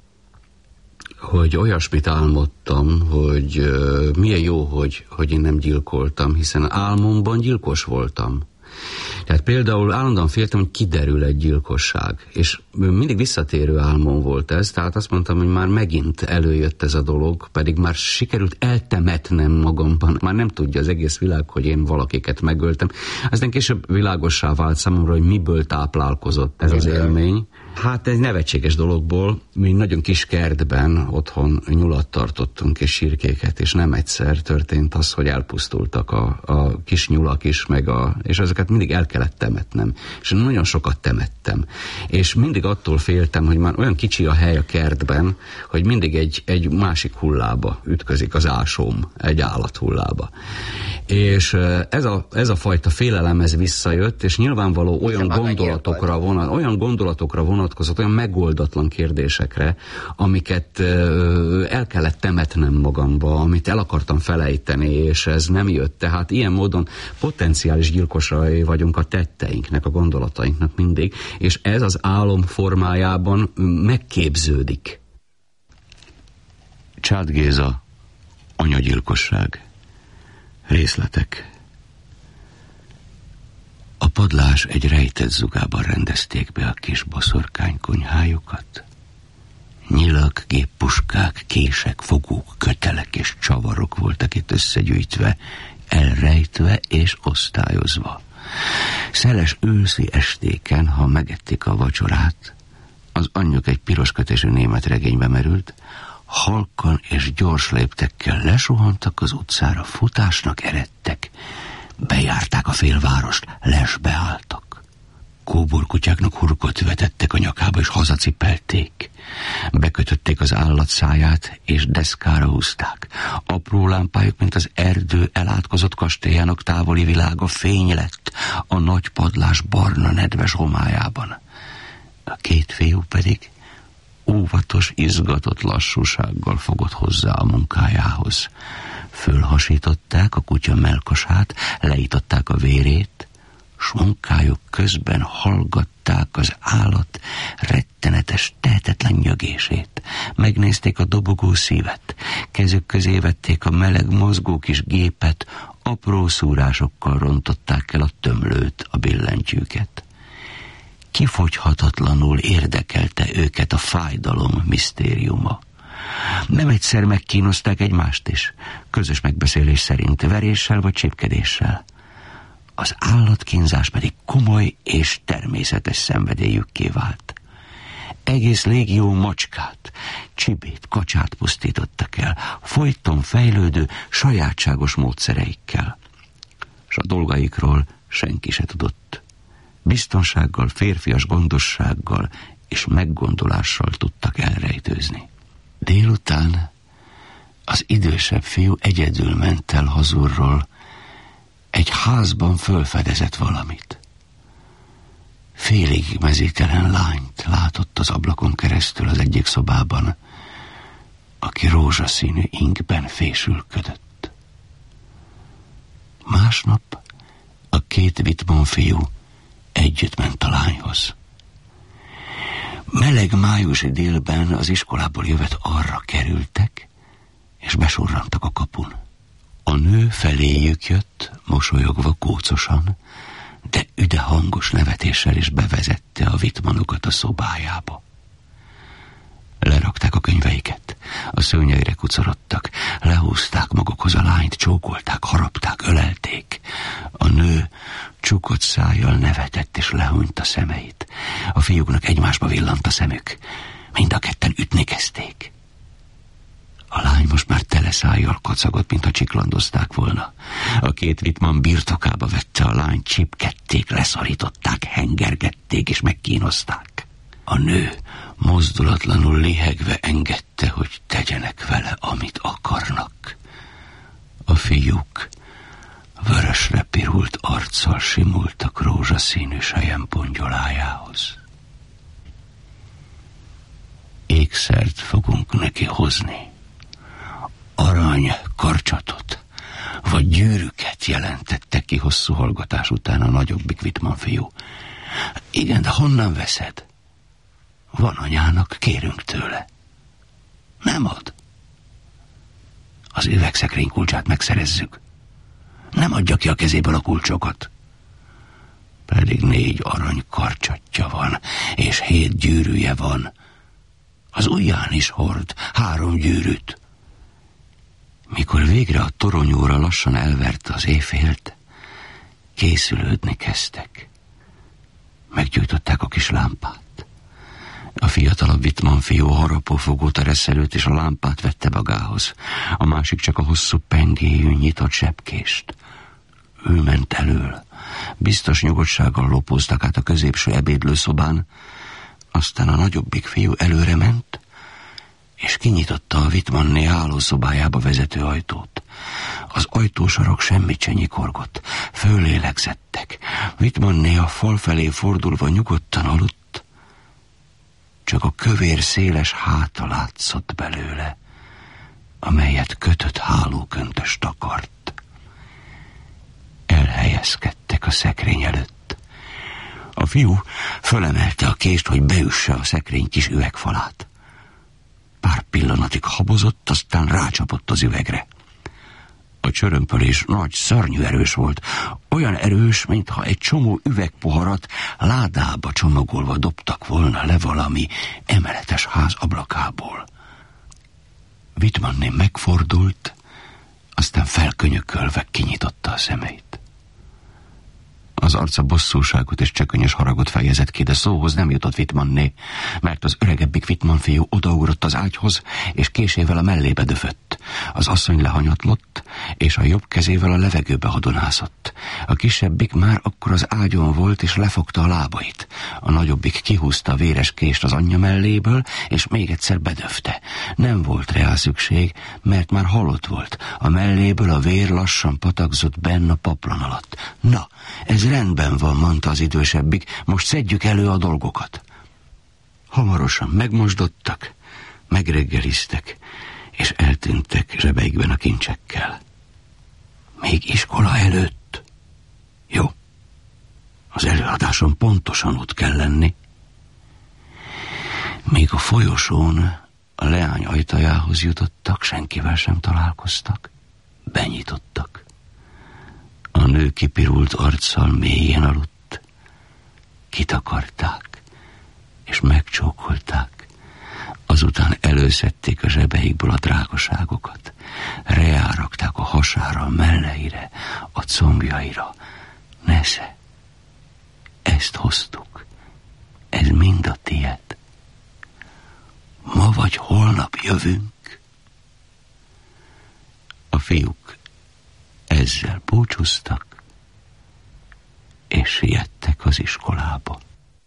hogy olyasmit álmodtam, hogy uh, milyen jó, hogy, hogy én nem gyilkoltam, hiszen álmomban gyilkos voltam. Tehát például állandóan féltem, hogy kiderül egy gyilkosság, és mindig visszatérő álmom volt ez, tehát azt mondtam, hogy már megint előjött ez a dolog, pedig már sikerült eltemetnem magamban, már nem tudja az egész világ, hogy én valakiket megöltem. Aztán később világossá vált számomra, hogy miből táplálkozott ez az élmény. Hát egy nevetséges dologból, mi nagyon kis kertben otthon nyulat tartottunk és sírkéket, és nem egyszer történt az, hogy elpusztultak a, a kis nyulak is, meg a, és ezeket mindig el kellett temetnem. És nagyon sokat temettem. És mindig attól féltem, hogy már olyan kicsi a hely a kertben, hogy mindig egy, egy másik hullába ütközik az ásóm, egy állathullába. És ez a, ez a fajta félelem, ez visszajött, és nyilvánvaló olyan gondolatokra vonat, olyan gondolatokra vonatkozott, olyan megoldatlan kérdésekre, amiket el kellett temetnem magamba, amit el akartam felejteni, és ez nem jött. Tehát ilyen módon potenciális gyilkosai vagyunk a tetteinknek, a gondolatainknak mindig, és ez az álom formájában megképződik. Csád Géza, anyagyilkosság. Részletek. A padlás egy rejtett zugában rendezték be a kis boszorkány konyhájukat. Nyilak, géppuskák, kések, fogók, kötelek és csavarok voltak itt összegyűjtve, elrejtve és osztályozva. Szeles őszi estéken, ha megették a vacsorát, az anyjuk egy piros kötésű német regénybe merült, halkan és gyors léptekkel lesuhantak az utcára, futásnak eredtek, bejárták a félvárost, lesbe álltak. Kóborkutyáknak hurkot vetettek a nyakába, és hazacipelték. Bekötötték az állat száját, és deszkára húzták. Apró lámpájuk, mint az erdő elátkozott kastélyának távoli világa, fény lett a nagy padlás barna nedves homályában. A két fiú pedig óvatos, izgatott lassúsággal fogott hozzá a munkájához. Fölhasították a kutya melkasát, leították a vérét, s munkájuk közben hallgatták az állat rettenetes, tehetetlen nyögését. Megnézték a dobogó szívet, kezük közé vették a meleg, mozgó kis gépet, apró szúrásokkal rontották el a tömlőt, a billentyűket. Kifogyhatatlanul érdekelte őket a fájdalom misztériuma. Nem egyszer megkínozták egymást is, közös megbeszélés szerint, veréssel vagy csépkedéssel. Az állatkínzás pedig komoly és természetes szenvedélyükké vált. Egész légió macskát, csibét, kacsát pusztítottak el, folyton fejlődő, sajátságos módszereikkel. S a dolgaikról senki se tudott. Biztonsággal, férfias gondossággal és meggondolással tudtak elrejtőzni. Délután az idősebb fiú egyedül ment el hazulról, egy házban fölfedezett valamit. Félig mezítelen lányt látott az ablakon keresztül az egyik szobában, aki rózsaszínű inkben fésülködött. Másnap a két Wittmann fiú együtt ment a lányhoz. Meleg májusi délben az iskolából jövet arra kerültek, és besurrantak a kapun. A nő feléjük jött, mosolyogva, kócosan, de üde hangos nevetéssel is bevezette a Wittmannokat a szobájába. Lerakták a könyveiket, a szőnyeire kucorodtak, lehúzták magukhoz a lányt, csókolták, harapták, ölelték. A nő csukott szájjal nevetett és lehúnyt a szemeit. A fiúknak egymásba villant a szemük. Mind a ketten ütni kezdték. A lány most már tele szájjal kacagott, mintha csiklandozták volna. A két Wittmann birtokába vette a lányt, csipkedték, leszorították, hengergették és megkínozták. A nő mozdulatlanul lihegve engedte, hogy tegyenek vele, amit akarnak. A fiúk vörösre pirult arccal simultak rózsaszínű selyempongyolájához. Ékszert fogunk neki hozni. Arany karcsatot, vagy gyűrűket, jelentette ki hosszú hallgatás után a nagyobbik Wittmann fiú. Igen, de honnan veszed? Van anyának, kérünk tőle. Nem ad. Az üvegszekrény kulcsát megszerezzük. Nem adja ki a kezéből a kulcsokat. Pedig négy arany karcsatja van, és hét gyűrűje van. Az ujján is hord három gyűrűt. Mikor végre a toronyóra lassan elverte az éjfélt, készülődni kezdtek. Meggyújtották a kis lámpát. A fiatalabb Wittmann fiú harapófogót ereszelőt és a lámpát vette magához. A másik csak a hosszú pengéjű nyitott zsebkést. Ő ment elől. Biztos nyugodtsággal lopóztak át a középső ebédlőszobán, aztán a nagyobbik fiú előre ment, és kinyitotta a Wittmanné hálószobájába vezető ajtót. Az ajtósarok semmit se nyikorgott. Föllélegzettek. Wittmanné a fal felé fordulva nyugodtan aludt, csak a kövér széles háta látszott belőle, amelyet kötött hálóköntös takart. Elhelyezkedtek a szekrény előtt. A fiú fölemelte a kést, hogy beüsse a szekrény kis üvegfalát. Pár pillanatig habozott, aztán rácsapott az üvegre. A A csörömpölés nagy, szörnyű erős volt. Olyan erős, mintha egy csomó üvegpoharat ládába csomagolva dobtak volna le valami emeletes ház ablakából. Wittmanné megfordult, aztán felkönyökölve kinyitotta a szemeit. Az arca bosszúságot és csökönyös haragot fejezett ki, de szóhoz nem jutott Wittmanné, mert az öregebbik Wittmann fiú odaugrott az ágyhoz, és késével a mellébe döfött. Az asszony lehanyatlott, és a jobb kezével a levegőbe hadonászott. A kisebbik már akkor az ágyon volt, és lefogta a lábait. A nagyobbik kihúzta a véres kést az anyja melléből, és még egyszer bedöfte. Nem volt rá szükség, mert már halott volt. A melléből a vér lassan patakzott benn a paplan alatt. Na, ez rendben van, mondta az idősebbik, most szedjük elő a dolgokat. Hamarosan megmosdottak, megreggeliztek, és eltűntek zsebeikben a kincsekkel. Még iskola előtt? Jó, az előadáson pontosan ott kell lenni. Még a folyosón a leány ajtajához jutottak, senkivel sem találkoztak, benyitottak. A nő kipirult arccal mélyen aludt, kitakarták, és megcsókolták. Azután előszedték a zsebeikből a drágaságokat, reárakták a hasára, a melleire, a combjaira. Nesze, ezt hoztuk, ez mind a tied. Ma vagy holnap jövünk. A fiúk ezzel búcsúztak, és siettek az iskolába.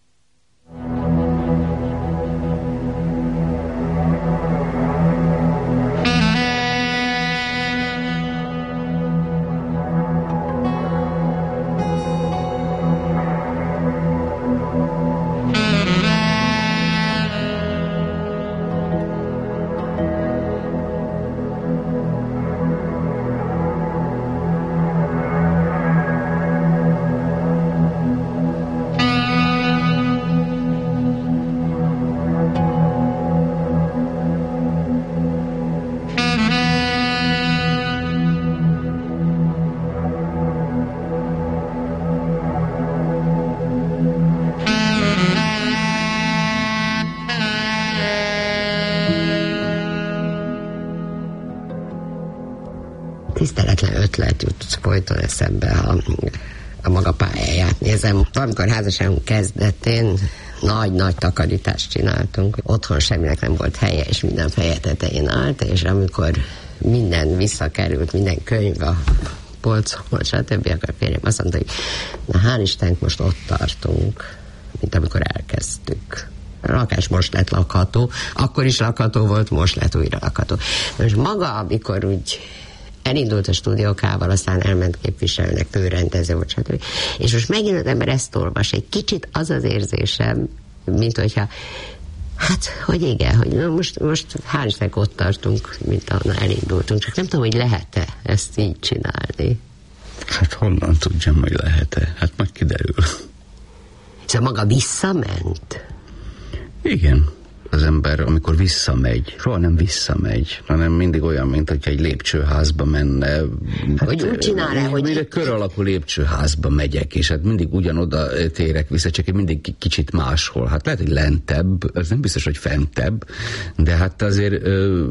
Tiszteletlen ötlet jut folyton eszembe, ha a maga pályáját nézem. Valamikor házasságunk kezdetén nagy-nagy takarítást csináltunk. Otthon semminek nem volt helye, és minden feje tetején állt, és amikor minden visszakerült, minden könyv a polcon, stb., akkor férjem azt mondta, hogy na hál' Istennek most ott tartunk, mint amikor elkezdtük. A lakás most lett lakható, akkor is lakható volt, most lett újra lakható. Most maga, amikor úgy elindult a stúdiókával, aztán elment képviselőnek, főrendező volt, stb. És most megint az ember ezt olvas, egy kicsit az az érzésem, mint hogyha, hát, hogy igen, hogy na most, most hál' Istennek ott tartunk, mint ahonnan elindultunk, csak nem tudom, hogy lehet-e ezt így csinálni. Hát honnan tudjam, hogy lehet-e? Hát majd kiderül. Szóval maga visszament? Igen. Az ember, amikor visszamegy, soha nem visszamegy, hanem mindig olyan, mint hogyha egy lépcsőházba menne. Hogy úgy csinál-e, hogy... Mindig kör alakú lépcsőházba megyek, és hát mindig ugyanoda térek vissza, csak mindig kicsit máshol. Hát lehet, hogy lentebb, az nem biztos, hogy fentebb, de hát azért ö,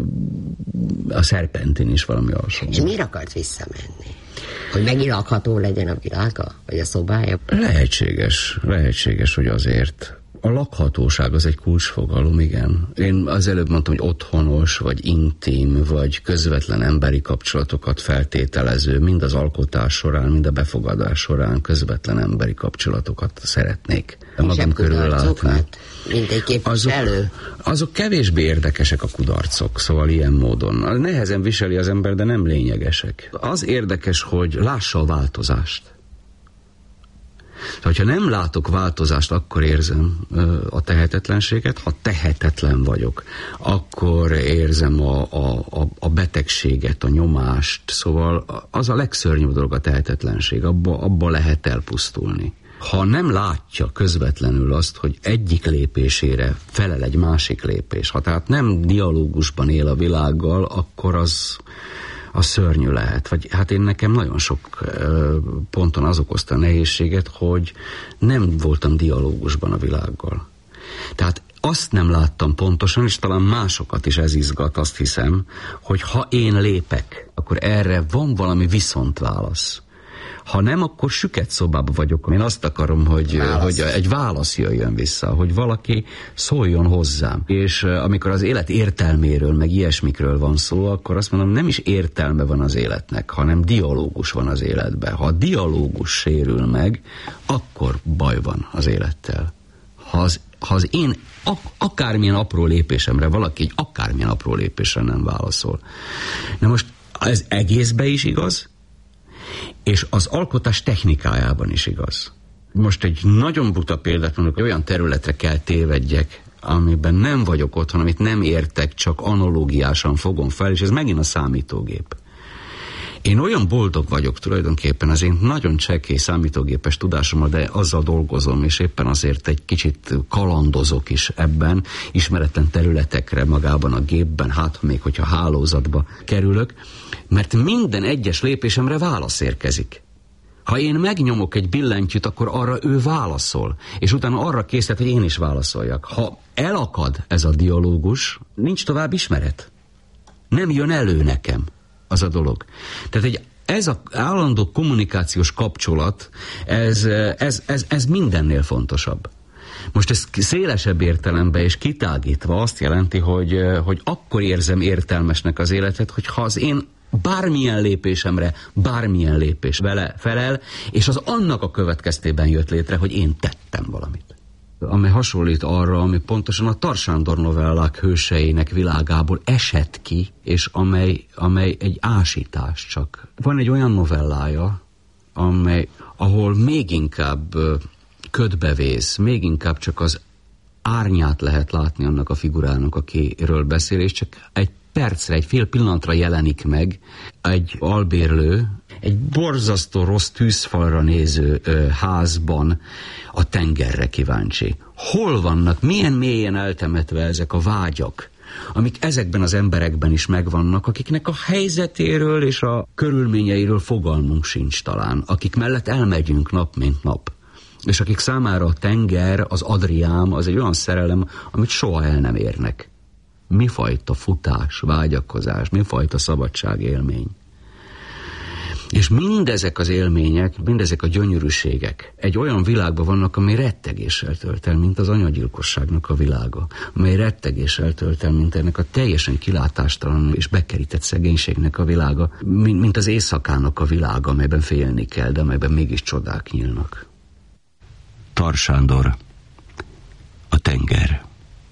a szerpentin is valami hasonló. És miért akart visszamenni? Hogy megint lakható legyen a világa? Vagy a szobája? Lehetséges, lehetséges, hogy azért. A lakhatóság az egy kulcsfogalom, igen. Én az előbb mondtam, hogy otthonos, vagy intim, vagy közvetlen emberi kapcsolatokat feltételező, mind az alkotás során, mind a befogadás során közvetlen emberi kapcsolatokat szeretnék magam körül látni. Mint egy képviselő? Azok, azok kevésbé érdekesek a kudarcok, szóval ilyen módon. Nehezen viseli az ember, de nem lényegesek. Az érdekes, hogy lássa a változást. Tehát, ha nem látok változást, akkor érzem a tehetetlenséget. Ha tehetetlen vagyok, akkor érzem a, a, a betegséget, a nyomást. Szóval az a legszörnyűbb dolog a tehetetlenség. Abba, abba lehet elpusztulni. Ha nem látja közvetlenül azt, hogy egyik lépésére felel egy másik lépés, ha tehát nem dialógusban él a világgal, akkor az... az szörnyű lehet. Vagy hát én nekem nagyon sok ö, ponton az okozta a nehézséget, hogy nem voltam dialógusban a világgal. Tehát azt nem láttam pontosan, és talán másokat is ez izgat, azt hiszem, hogy ha én lépek, akkor erre van valami viszontválasz. Ha nem, akkor süket szobában vagyok. Én azt akarom, hogy, hogy egy válasz jöjjön vissza, hogy valaki szóljon hozzám. És amikor az élet értelméről, meg ilyesmikről van szó, akkor azt mondom, nem is értelme van az életnek, hanem dialógus van az életben. Ha a dialógus sérül meg, akkor baj van az élettel. Ha az, ha az én ak- akármilyen apró lépésemre valaki egy akármilyen apró lépésre nem válaszol. Na most ez egészben is igaz, és az alkotás technikájában is igaz. Most egy nagyon buta példát mondok, hogy olyan területre kell tévedjek, amiben nem vagyok otthon, amit nem értek, csak analógiásan fogom fel, és ez megint a számítógép. Én olyan boldog vagyok tulajdonképpen, az én nagyon csekély számítógépes tudásommal, de azzal dolgozom, és éppen azért egy kicsit kalandozok is ebben, ismeretlen területekre magában a gépben, hát még hogyha hálózatba kerülök, mert minden egyes lépésemre válasz érkezik. Ha én megnyomok egy billentyűt, akkor arra ő válaszol, és utána arra készít, hogy én is válaszoljak. Ha elakad ez a dialógus, nincs tovább ismeret. Nem jön elő nekem az a dolog. Tehát egy, ez az állandó kommunikációs kapcsolat, ez, ez, ez, ez mindennél fontosabb. Most ez szélesebb értelemben és kitágítva azt jelenti, hogy, hogy akkor érzem értelmesnek az életet, hogyha az én bármilyen lépésemre, bármilyen lépés vele felel, és az annak a következtében jött létre, hogy én tettem valamit. Ami hasonlít arra, ami pontosan a Tar Sándor novellák hőseinek világából esett ki, és amely, amely egy ásítás csak. Van egy olyan novellája, amely, ahol még inkább ködbevész, még inkább csak az árnyát lehet látni annak a figurának, akiről beszél, és csak egy percre, egy fél pillanatra jelenik meg egy albérlő, egy borzasztó rossz tűzfalra néző ö, házban a tengerre kíváncsi. Hol vannak, milyen mélyen eltemetve ezek a vágyak, amik ezekben az emberekben is megvannak, akiknek a helyzetéről és a körülményeiről fogalmunk sincs talán, akik mellett elmegyünk nap mint nap. És akik számára a tenger, az Adriám, az egy olyan szerelem, amit soha el nem érnek. Mifajta futás, vágyakozás, mifajta szabadságélmény. És mindezek az élmények, mindezek a gyönyörűségek egy olyan világban vannak, amely rettegéssel tölt el, mint az anyagyilkosságnak a világa, amely rettegéssel tölt el, mint ennek a teljesen kilátástalan és bekerített szegénységnek a világa, mint, mint az éjszakának a világa, amelyben félni kell, de amelyben mégis csodák nyílnak. Tar Sándor, a tenger.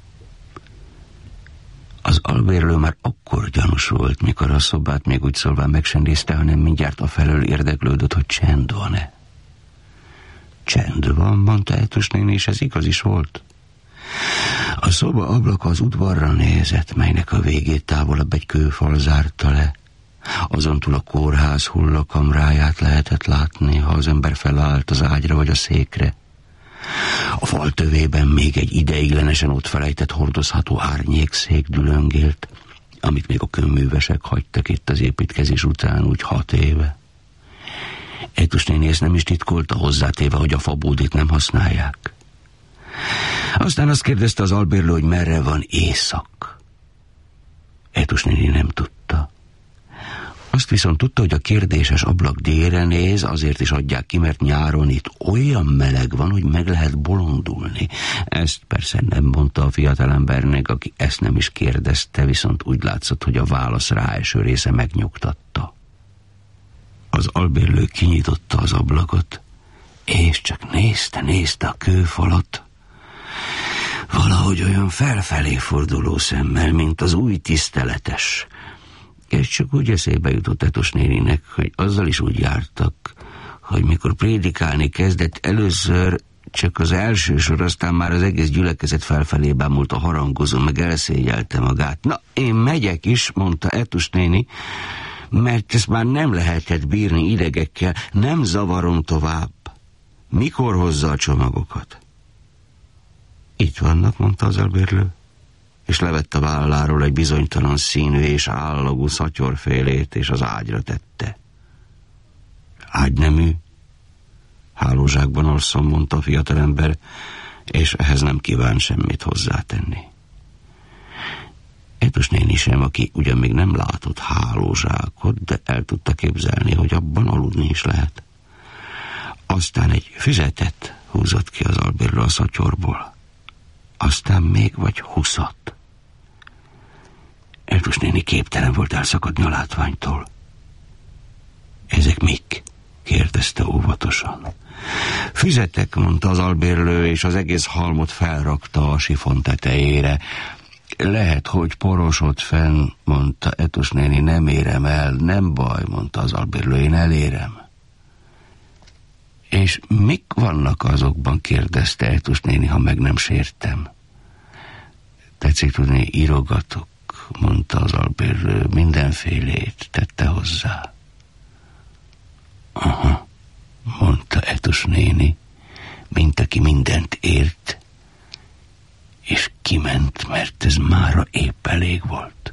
Az albérlő már akkor gyanús volt, mikor a szobát még úgy szólván meg sem nézte, hanem mindjárt afelől érdeklődött, hogy csend van-e. Csend van, mondta Etus néni, és ez igaz is volt. A szoba ablaka az udvarra nézett, melynek a végét távolabb egy kőfal zárta le. Azon túl a kórház hullakamráját lehetett látni, ha az ember felállt az ágyra vagy a székre. A fal tövében még egy ideiglenesen ott felejtett hordozható árnyékszék dülöngélt, amit még a kőművesek hagytak itt az építkezés után úgy hat éve. Etus néni ezt nem is titkolta, hozzátéve, hogy a fabódit nem használják. Aztán azt kérdezte az albérlő, hogy merre van éjszak. Etus néni nem tudta. Azt viszont tudta, hogy a kérdéses ablak délre néz, azért is adják ki, mert nyáron itt olyan meleg van, hogy meg lehet bolondulni. Ezt persze nem mondta a fiatalembernek, aki ezt nem is kérdezte, viszont úgy látszott, hogy a válasz ráeső része megnyugtatta. Az albérlő kinyitotta az ablakot, és csak nézte, nézte a kőfalat. Valahogy olyan felfelé forduló szemmel, mint az új tiszteletes. És csak úgy eszébe jutott Etus néninek, hogy azzal is úgy jártak, hogy mikor prédikálni kezdett, először csak az első sor, aztán már az egész gyülekezet felfelé bámult a harangozó, meg elszégyelte magát. Na, én megyek is, mondta Etus néni, mert ezt már nem lehetett bírni idegekkel, nem zavarom tovább. Mikor hozza a csomagokat? Itt vannak, mondta az albérlő. és levett a válláról egy bizonytalan színű és állagú szatyorfélét, és az ágyra tette. Ágynemű? Hálózsákban alszom, mondta a fiatalember, és ehhez nem kíván semmit hozzátenni. Etus néni sem, aki ugyan még nem látott hálózsákot, de el tudta képzelni, hogy abban aludni is lehet. Aztán egy füzetet húzott ki az albérről a szatyorból. Aztán még vagy huszat. Etus néni képtelen volt elszakadni a látványtól. Ezek mik? Kérdezte óvatosan. Füzetek, mondta az albérlő, és az egész halmot felrakta a sifon tetejére. Lehet, hogy porosod fenn, mondta Etus néni, nem érem el, nem baj, mondta az albérlő, én elérem. És mik vannak azokban, kérdezte Etus néni, ha meg nem sértem. Tetszik tudni, írogatok, mondta az albérlő, mindenfélét tette hozzá. Aha, mondta Etus néni, mint aki mindent ért, és kiment, mert ez mára épp elég volt.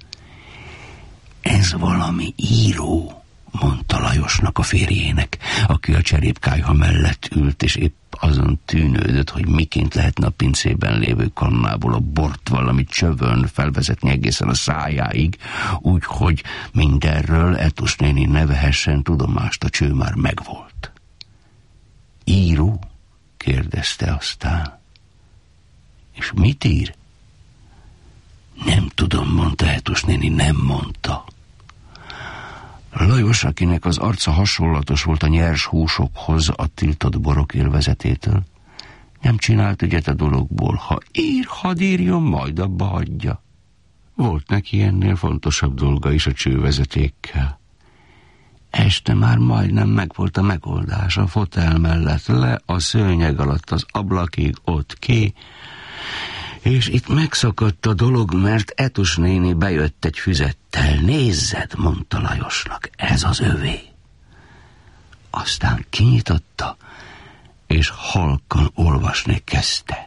Ez valami író, mondta Lajosnak, a férjének, aki a cserépkályha mellett ült, és épp azon tűnődött, hogy miként lehetne a pincében lévő kannából a bort valami csövön felvezetni egészen a szájáig, úgyhogy mindenről Etus néni ne vehessen tudomást, a cső már megvolt. Író? kérdezte aztán. És mit ír? Nem tudom, mondta Etus néni, nem mondta. Lajos, akinek az arca hasonlatos volt a nyers húsokhoz a tiltott borok élvezetétől, nem csinált ügyet a dologból. Ha ír, hadd írjon, majd abba hagyja. Volt neki ennél fontosabb dolga is a csővezetékkel. Este már majdnem megvolt a megoldás, a fotel mellett le, a szőnyeg alatt az ablakig, ott ki, és itt megszakadt a dolog, mert Etus néni bejött egy füzettel. Nézzed, mondta Lajosnak, ez az övé. Aztán kinyitotta, és halkan olvasni kezdte.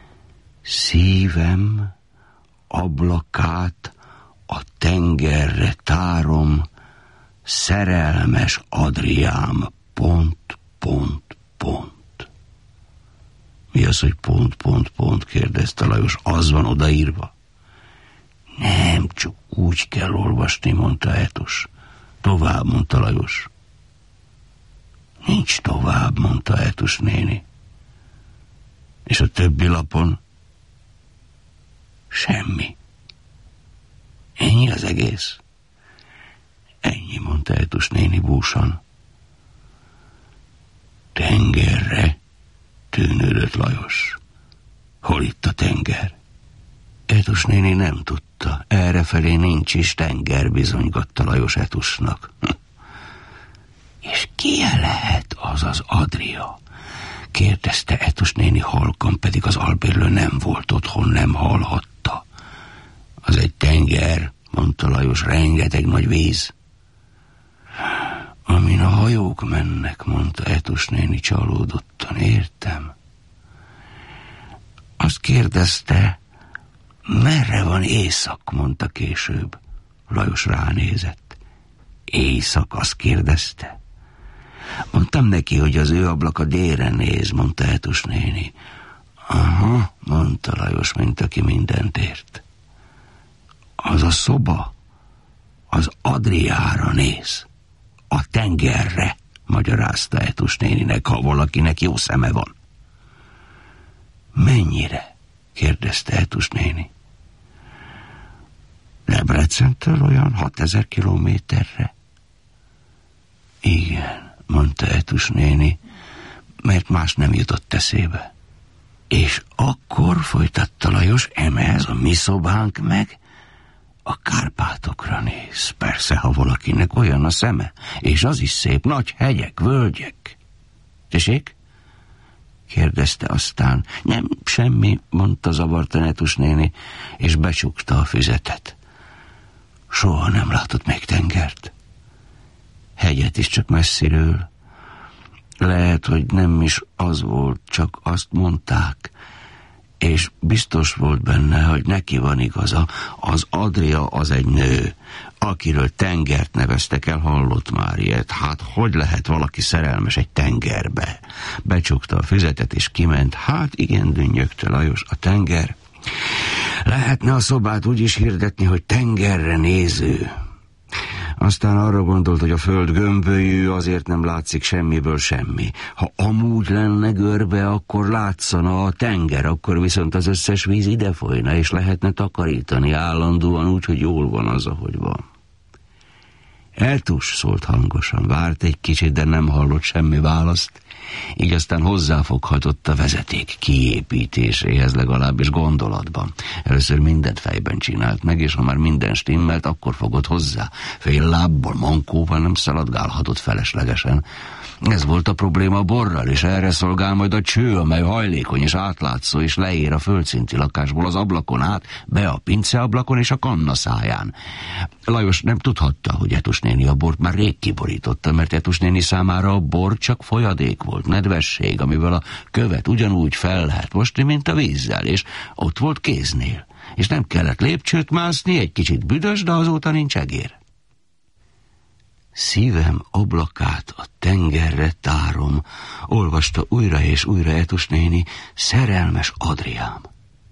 Szívem ablakát a tengerre tárom, szerelmes Adriám, pont, pont, pont. Mi az, hogy pont, pont, pont, kérdezte Lajos, az van odaírva? Nem, csak úgy kell olvasni, mondta Etus. Tovább, mondta Lajos. Nincs tovább, mondta Etus néni. És a többi lapon? Semmi. Ennyi az egész? Ennyi, mondta Etus néni búsan. Tengerre, tűnődött Lajos. Hol itt a tenger? Etus néni nem tudta. Errefelé nincs is tenger, bizonygatta Lajos Etusnak. Hm. És ki lehet az az Adria? Kérdezte Etus néni halkan, pedig az albérlő nem volt otthon, nem hallhatta. Az egy tenger, mondta Lajos, rengeteg nagy víz. Amin a hajók mennek, mondta Etus néni csalódottan, értem. Azt kérdezte, merre van észak, mondta később. Lajos ránézett. Észak, azt kérdezte. Mondtam neki, hogy az ő ablaka délre néz, mondta Etus néni. Aha, mondta Lajos, mint aki mindent ért. Az a szoba, az Adriára néz. A tengerre, magyarázta Etus néninek, ha valakinek jó szeme van. Mennyire? kérdezte Etus néni. Debrecentől olyan hatezer kilométerre. Igen, mondta Etus néni, mert más nem jutott eszébe. És akkor, folytatta Lajos, eme ez a mi szobánk meg a Kárpátokra néz. Persze, ha valakinek olyan a szeme, és az is szép, nagy hegyek, völgyek. Tessék? kérdezte aztán. Nem, semmi, mondta zavartan Etus néni, és becsukta a füzetet. Soha nem látott még tengert. Hegyet is csak messziről. Lehet, hogy nem is az volt, csak azt mondták. és biztos volt benne, hogy neki van igaza, az Adria az egy nő, akiről tengert neveztek el, hallott már ilyet. Hát hogy lehet valaki szerelmes egy tengerbe? Becsukta a füzetet és kiment. Hát igen, dünnyögte Lajos, a tenger. Lehetne a szobát úgy is hirdetni, hogy tengerre néző. Aztán arra gondolt, hogy a föld gömbölyű, azért nem látszik semmiből semmi. Ha amúgy lenne görbe, akkor látszana a tenger, akkor viszont az összes víz ide folyna, és lehetne takarítani állandóan úgy, hogy jól van az, ahogy van. Eltus, szólt hangosan, várt egy kicsit, de nem hallott semmi választ, így aztán hozzáfoghatott a vezeték kiépítéséhez, legalábbis gondolatban. Először mindent fejben csinált meg, és ha már minden stimmelt, akkor fogott hozzá. Fél lábból, mankóval nem szaladgálhatott feleslegesen. Ez volt a probléma borral, és erre szolgál majd a cső, amely hajlékony és átlátszó, és leér a földszinti lakásból az ablakon át, be a pinceablakon és a kanna száján. Lajos nem tudhatta, hogy Etus néni a bort már rég kiborította, mert Etus néni számára a bor csak folyadék volt, nedvesség, amivel a követ ugyanúgy fel lehet mosni, mint a vízzel, és ott volt kéznél. És nem kellett lépcsőt mászni, egy kicsit büdös, de azóta nincs egér. Szívem ablakát a tengerre tárom, olvasta újra és újra Etus néni, szerelmes Adriám.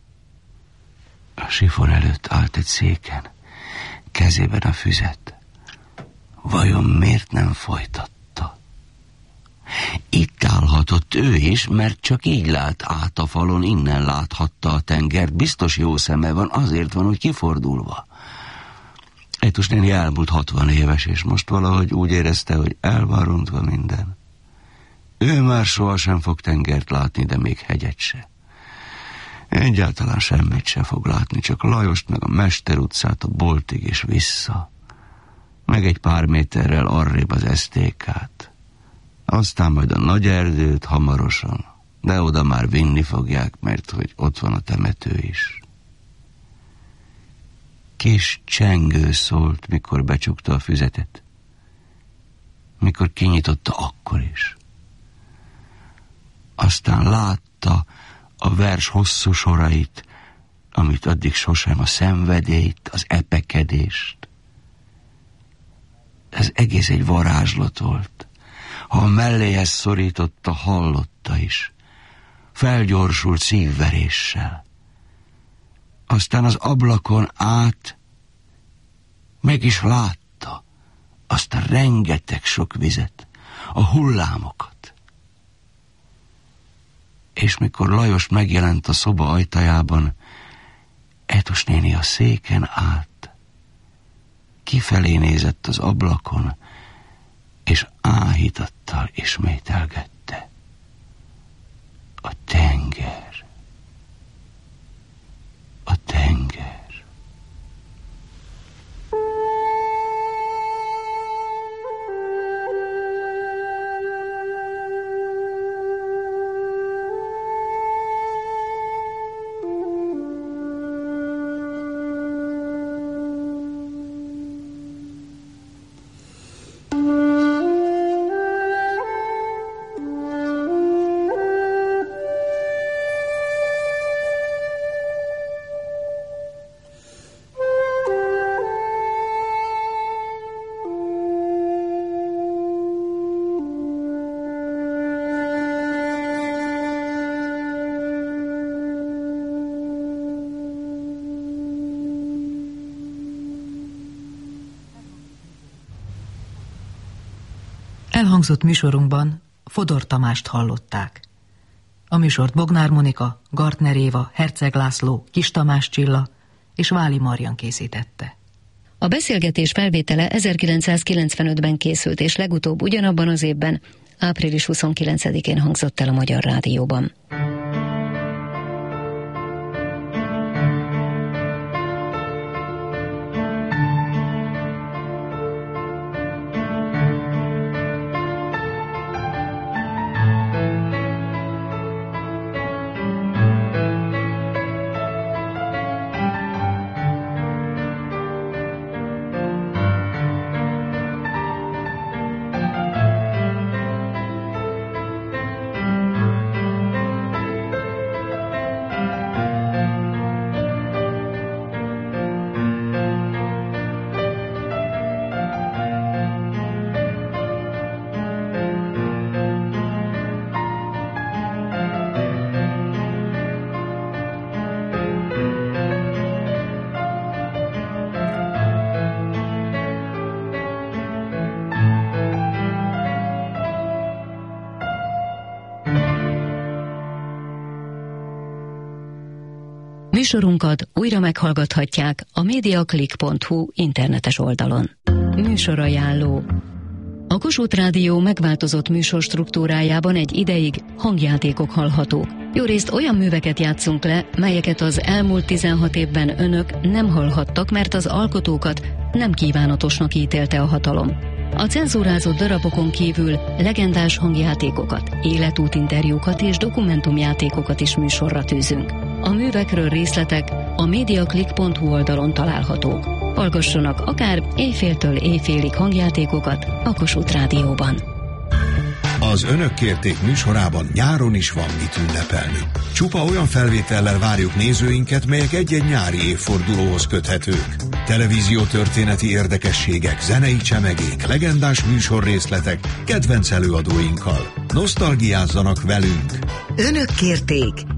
A sifon előtt állt egy széken, kezében a füzet. Vajon miért nem folytatta? Itt állhatott ő is, mert csak így lát át a falon, innen láthatta a tengert. Biztos jó szeme van, azért van, hogy kifordulva. Etus néni elmúlt hatvan éves, és most valahogy úgy érezte, hogy el van rontva minden. Ő már sohasem fog tengert látni, de még hegyet se. Egyáltalán semmit se fog látni, csak Lajost, meg a Mester utcát, a boltig és vissza. Meg egy pár méterrel arrébb az esztékát. Aztán majd a nagy erdőt hamarosan, de oda már vinni fogják, mert hogy ott van a temető is. Kis csengő szólt, mikor becsukta a füzetet. Mikor kinyitotta, akkor is. Aztán látta a vers hosszú sorait, amit addig sosem, a szenvedélyt, az epekedést. Ez egész egy varázslat volt. Ha a melléhez szorította, hallotta is. Felgyorsult szívveréssel. Aztán az ablakon át meg is látta azt a rengeteg sok vizet, a hullámokat. És mikor Lajos megjelent a szoba ajtajában, Etus néni a széken állt, kifelé nézett az ablakon, és áhítattal ismételgette. A tenger, a tenger. Elhangzott műsorunkban Fodor Tamást hallották. A műsort Bognár Monika, Gartner Éva, Herceg László, Kis Tamás Csilla és Váli Marian készítette. A beszélgetés felvétele ezerkilencszázkilencvenötben készült, és legutóbb ugyanabban az évben, április huszonkilencedikén hangzott el a Magyar Rádióban. Műsorunkat újra meghallgathatják a mediaclick pont hu internetes oldalon. Műsorajánló. A Kossuth Rádió megváltozott műsorstruktúrájában egy ideig hangjátékok hallhatók. Jórészt olyan műveket játszunk le, melyeket az elmúlt tizenhat évben önök nem hallhattak, mert az alkotókat nem kívánatosnak ítélte a hatalom. A cenzúrázott darabokon kívül legendás hangjátékokat, életútinterjúkat és dokumentumjátékokat is műsorra tűzünk. A művekről részletek a mediaclick pont hu oldalon találhatók. Hallgassanak akár éjféltől éjfélig hangjátékokat a Kossuth Rádióban. Az Önök kérték műsorában nyáron is van mit ünnepelni. Csupa olyan felvétellel várjuk nézőinket, melyek egy-egy nyári évfordulóhoz köthetők. Televíziótörténeti érdekességek, zenei csemegék, legendás műsorrészletek, kedvenc előadóinkkal. Nosztalgiázzanak velünk! Önök kérték!